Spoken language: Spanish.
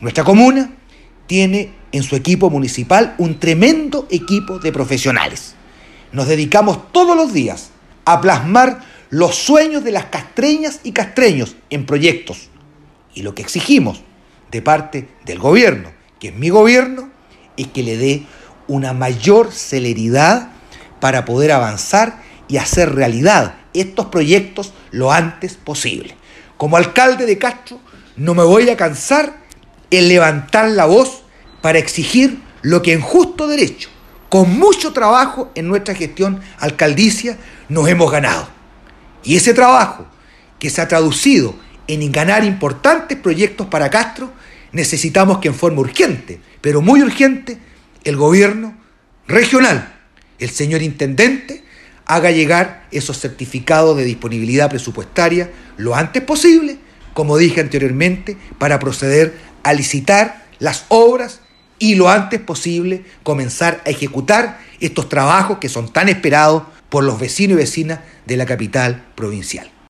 Nuestra comuna tiene en su equipo municipal un tremendo equipo de profesionales. Nos dedicamos todos los días a plasmar los sueños de las castreñas y castreños en proyectos. Y lo que exigimos de parte del gobierno, que es mi gobierno, es que le dé una mayor celeridad para poder avanzar y hacer realidad estos proyectos lo antes posible. Como alcalde de Castro, no me voy a cansar en levantar la voz para exigir lo que en justo derecho, con mucho trabajo en nuestra gestión alcaldicia, nos hemos ganado. Y ese trabajo, que se ha traducido en ganar importantes proyectos para Castro, necesitamos que en forma urgente, pero muy urgente, el gobierno regional, el señor intendente, haga llegar esos certificados de disponibilidad presupuestaria lo antes posible, como dije anteriormente, para proceder a licitar las obras y lo antes posible comenzar a ejecutar estos trabajos que son tan esperados por los vecinos y vecinas de la capital provincial.